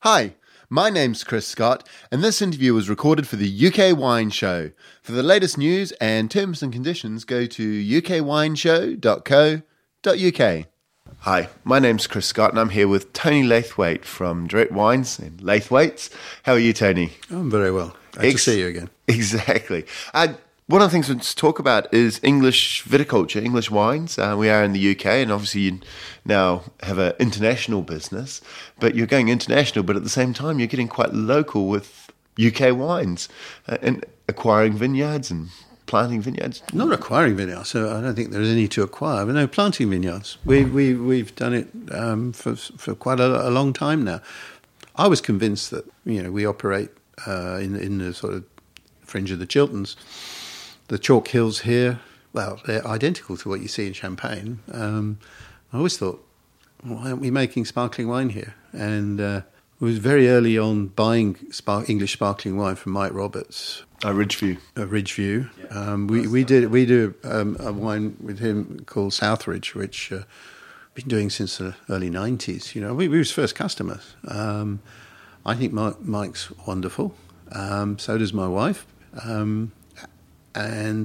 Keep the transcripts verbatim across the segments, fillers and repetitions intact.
Hi, my name's Chris Scott, and this interview was recorded for the U K Wine Show. For the latest news and terms and conditions, go to u k wine show dot co dot u k. Hi, my name's Chris Scott, and I'm here with Tony Laithwaite from Direct Wines and Laithwaites. How are you, Tony? I'm very well. Glad Ex- to see you again. Exactly. Uh, one of the things we want to talk about is English viticulture, English wines. Uh, we are in the U K, and obviously you now have an international business, but you're going international, but at the same time you're getting quite local with U K wines uh, and acquiring vineyards and planting vineyards. Not acquiring vineyards, so I don't think there's any to acquire, but no, planting vineyards. We, we, we've done it um, for, for quite a, a long time now. I was convinced that, you know, we operate uh, in, in the sort of fringe of the Chilterns. The chalk hills here, well, they're identical to what you see in Champagne. Um, I always thought, why aren't we making sparkling wine here? And uh, it was very early on buying spark- English sparkling wine from Mike Roberts. Uh, Ridgeview. Uh, Ridgeview. Yeah. Um, we, we did we do um, a wine with him called Southridge, which uh, we've been doing since the early nineties. You know, we, we were his first customers. Um, I think Mike, Mike's wonderful. Um, so does my wife. Um, and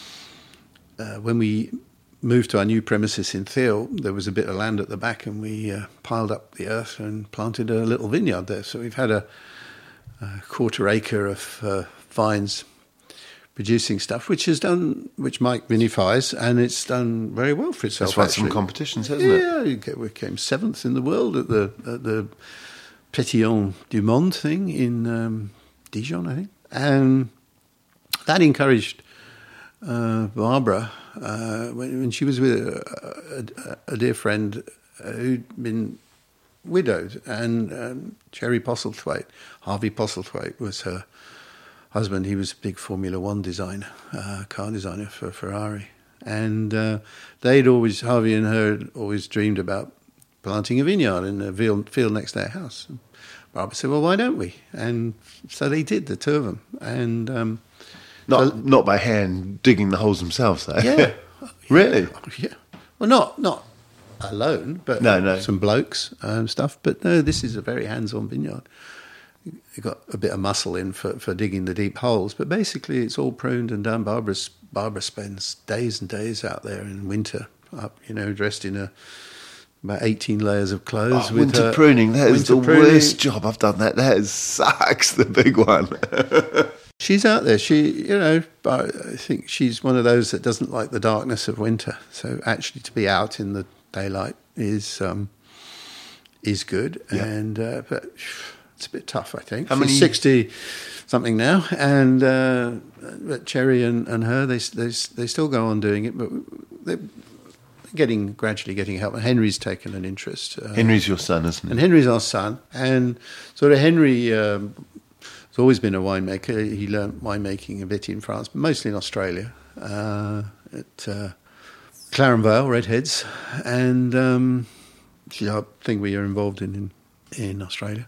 uh, when we moved to our new premises in Thiel, there was a bit of land at the back, and we uh, piled up the earth and planted a little vineyard there. So we've had a, a quarter acre of uh, vines producing stuff, which has done, which Mike vinifies, and it's done very well for itself. That's won actually. Some competitions, hasn't it? Yeah, we came seventh in the world at the at the Petillon du Monde thing in um, Dijon, I think, and that encouraged uh, Barbara uh, when, when she was with a, a, a dear friend uh, who'd been widowed, and um, Jerry Postlethwaite, Harvey Postlethwaite, was her husband. He was a big Formula One designer, uh, car designer for Ferrari, and uh, they'd always, Harvey and her, had always dreamed about planting a vineyard in a field next to their house. And Barbara said, "Well, why don't we?" And so they did, the two of them, and. Um, Not So, not by hand digging the holes themselves, though. yeah, Really? yeah. Well, not not alone, but No, no. some blokes and stuff. But no, this is a very hands-on vineyard. You got a bit of muscle in for, for digging the deep holes, but basically it's all pruned and done. Barbara's, Barbara spends days and days out there in winter, up, you know, dressed in a about eighteen layers of clothes. Oh, with winter her, pruning, that is winter the pruning. worst job I've done. That That is, sucks, the big one. She's out there. She, you know, I think she's one of those that doesn't like the darkness of winter. So actually, to be out in the daylight is um, is good. Yeah. And uh, but it's a bit tough, I think. How She's many- sixty something now, and uh, but Cherry and, and her, they they they still go on doing it, but they're getting gradually getting help. And Henry's taken an interest. Uh, Henry's your son, isn't he? and Henry's our son, and sort of Henry. Um, He's always been a winemaker. He learnt winemaking a bit in France, but mostly in Australia, uh, at uh, Clarenvale, Redheads, and um, the other thing we are involved in in, in Australia.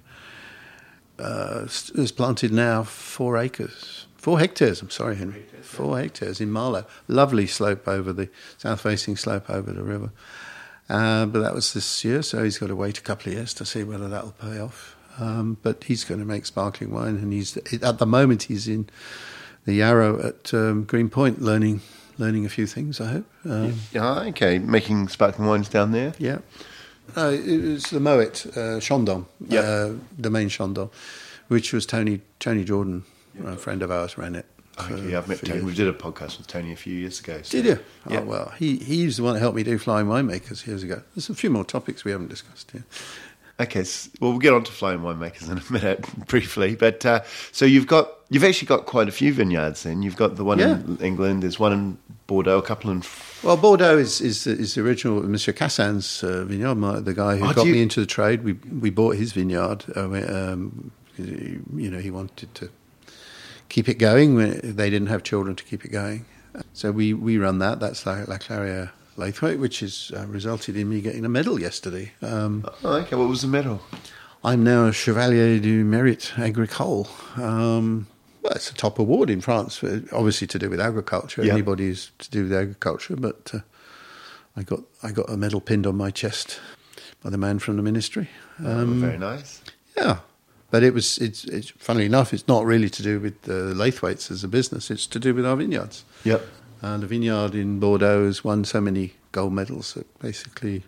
Uh, it's planted now four acres, four hectares. I'm sorry, Henry, four hectares in Marlow. Lovely slope over the south-facing slope over the river. Uh, but that was this year, so he's got to wait a couple of years to see whether that will pay off. Um, but he's going to make sparkling wine, and he's at the moment he's in the Yarrow at um, Green Point, learning learning a few things. I hope. Um, Yeah, okay. Making sparkling wines down there. yeah. No, it was the Moet uh, Chandon, Yeah. uh, Domaine Chandon, which was Tony Tony Jordan, a friend of ours, ran it. for- Okay, I've met for Tony. years. We did a podcast with Tony a few years ago. so- Did you? Yeah. Oh, well, he he's the one that helped me do Flying Winemakers years ago. There's a few more topics we haven't discussed here. Okay, s- well, we'll get on to flying winemakers in a minute, briefly. But uh, so you've got, you've actually got quite a few vineyards. Then you've got the one Yeah. in England. There's one in Bordeaux, a couple in. Well, Bordeaux is is the, is the original Monsieur Cassin's uh, vineyard. My, the guy who Oh, got do you- me into the trade. We we bought his vineyard. Uh, we, um, you know, he wanted to keep it going. When they didn't have children to keep it going, so we, we run that. That's La, La Clairiere Laithwaite, which has uh, resulted in me getting a medal yesterday. Um, Oh, okay. What was the medal? I'm now a Chevalier du Mérite Agricole. Um, well, it's a top award in France, uh, obviously to do with agriculture. Yeah. Anybody who's to do with agriculture, but uh, I got I got a medal pinned on my chest by the man from the ministry. Oh, Um, very nice. yeah, but it was, it's, it's, funnily enough, it's not really to do with uh, Laithwaites as a business. It's to do with our vineyards. Yep. And the vineyard in Bordeaux has won so many gold medals that basically,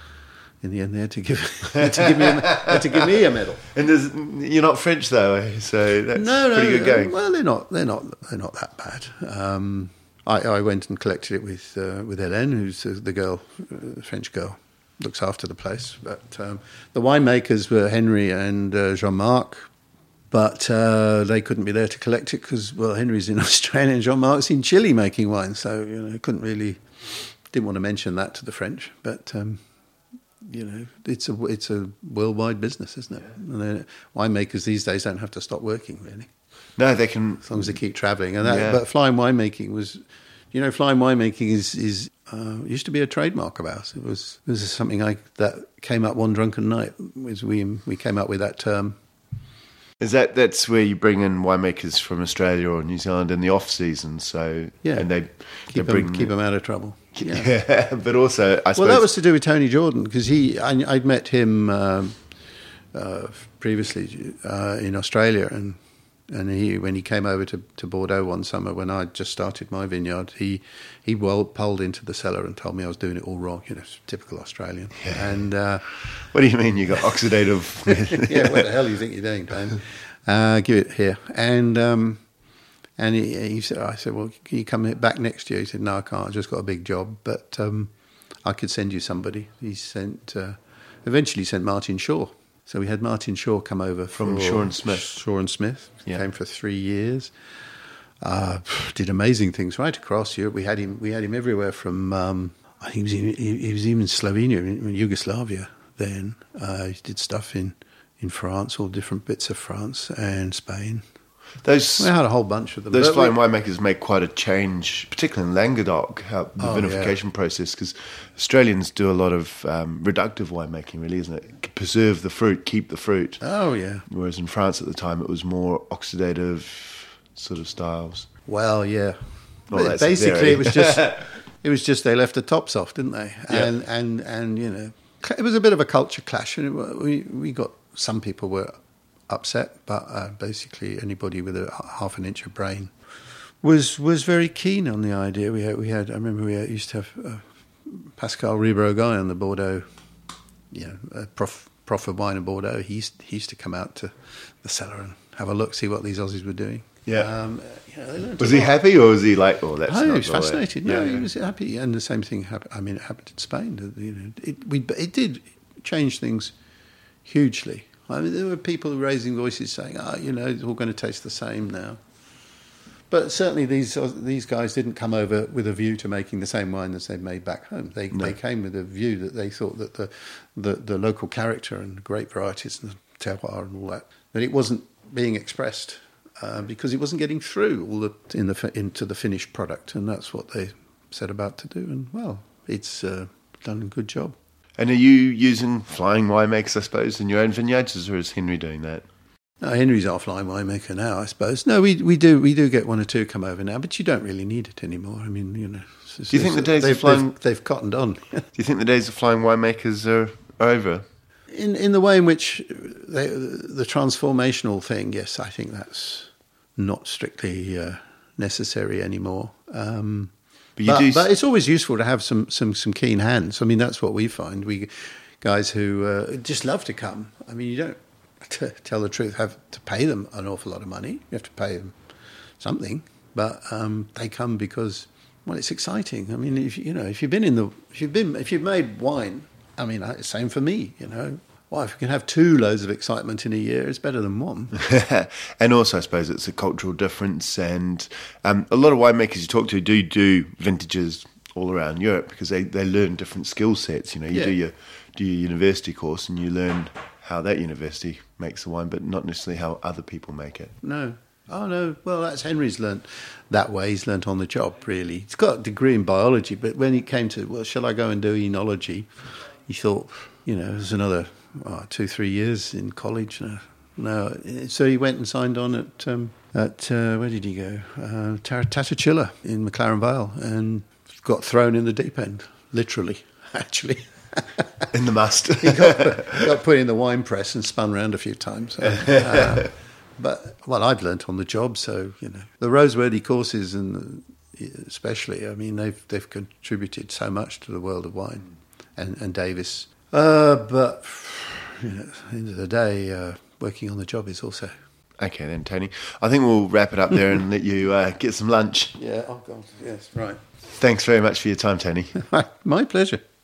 in the end, they had to give, had to give, me, a, had to give me a medal. And there's, you're not French though, eh? So that's no, pretty no, good going. Uh, well, they're not. They're not. They're not that bad. Um, I, I went and collected it with uh, with Hélène, who's uh, the girl, uh, the French girl, looks after the place. But um, the winemakers were Henry and uh, Jean-Marc, but uh, they couldn't be there to collect it because, well, Henry's in Australia and Jean-Marc's in Chile making wine, so you know, couldn't really, didn't want to mention that to the French. But um, you know, it's a it's a worldwide business, isn't it? And then winemakers these days don't have to stop working really. No, they can, as long as they keep travelling. And that, yeah. But flying winemaking was, you know, flying winemaking is is uh, used to be a trademark of ours. It was this is something I that came up one drunken night. Was we we came up with that term. Is that that's where you bring in winemakers from Australia or New Zealand in the off season? So yeah, and they keep they bring them keep them out of trouble. Yeah, yeah. But also I suppose well, that was to do with Tony Jordan because he I, I'd met him um, uh, previously uh, in Australia and. And he, when he came over to, to Bordeaux one summer when I just started my vineyard, he he well pulled into the cellar and told me I was doing it all wrong. You know, typical Australian. Yeah. And uh, what do you mean you got oxidative? Yeah, what the hell do you think you're doing, Dane? Uh, give it here. And um, and he, he said, I said, well, can you come back next year? He said, no, I can't. I just got a big job, but um, I could send you somebody. He sent uh, eventually sent Martin Shaw. So we had Martin Shaw come over from for Shaw and Smith. Shaw and Smith yeah. Came for three years. Uh, did amazing things right across Europe. We had him. We had him everywhere. From um, I think he was, in, he, he was even in Slovenia, in, in Yugoslavia. Then uh, he did stuff in, in France, all different bits of France and Spain. Those we had a whole bunch of them. Those but flying we, winemakers make quite a change, particularly in Languedoc, how the oh, vinification yeah. process, because Australians do a lot of um, reductive winemaking, really, isn't it? Preserve the fruit, keep the fruit. Oh, yeah. Whereas in France at the time, it was more oxidative sort of styles. Well, yeah. Well, that's basically, it was just it was just they left the tops off, didn't they? Yeah. And and and you know, it was a bit of a culture clash, and it, we we got some people were upset, but uh, basically anybody with a half an inch of brain was was very keen on the idea. We had, we had I remember we had, used to have uh, Pascal Ribot-Guy on the Bordeaux, you know, a prof, prof of wine in Bordeaux. He used, he used to come out to the cellar and have a look, see what these Aussies were doing. Yeah. Um, you know, was he happy or was he like, oh, that's oh, not he was the way? fascinated. No, yeah, he yeah. was happy. And the same thing happened. I mean, it happened in Spain. You know, it, we, it did change things hugely. I mean, there were people raising voices saying, "Ah, oh, you know, it's all going to taste the same now." But certainly, these these guys didn't come over with a view to making the same wine as they'd made back home. They no. they came with a view that they thought that the the, the local character and grape varieties and the terroir and all that, that it wasn't being expressed uh, because it wasn't getting through all the in the into the finished product, and that's what they set about to do. And well, it's uh, done a good job. And are you using flying winemakers, I suppose, in your own vineyards, or is Henry doing that? No, Henry's our flying winemaker now, I suppose. No, we we do we do get one or two come over now, but you don't really need it anymore. I mean, you know. Do you think the days they've, of flying they've, they've cottoned on? Do you think the days of flying winemakers are over? In in the way in which they, the transformational thing, yes, I think that's not strictly uh, necessary anymore. Um, But, you but, do... but it's always useful to have some, some, some keen hands. I mean, that's what we find. We guys who uh, just love to come. I mean, you don't, to tell the truth, have to pay them an awful lot of money. You have to pay them something, but um, they come because, well, it's exciting. I mean, if you know, if you've been in the, if you've been, if you've made wine, I mean, same for me. You know, well, if you can have two loads of excitement in a year, it's better than one. And also, I suppose it's a cultural difference. And um, a lot of winemakers you talk to do do vintages all around Europe because they, they learn different skill sets. You know, you yeah. do your do your university course and you learn how that university makes the wine, but not necessarily how other people make it. No. Oh, no. Well, that's Henry's learnt that way. He's learnt on the job, really. He's got a degree in biology, but when it came to, well, shall I go and do enology? He thought, you know, there's another oh, two, three years in college. No, no. So he went and signed on at, um, at uh, where did he go? Uh, Tatachilla in McLaren Vale and got thrown in the deep end, literally, actually. In the must. he got, got put in the wine press and spun around a few times. Uh, but, well, I've learnt on the job, so, you know. The Roseworthy courses, and especially, I mean, they've they've contributed so much to the world of wine, and, and Davis. Uh, but, you know, at the end of the day, uh, working on the job is also... Okay then, Tony. I think we'll wrap it up there and let you uh, get some lunch. Yeah, oh God, yes, right. Thanks very much for your time, Tony. My pleasure.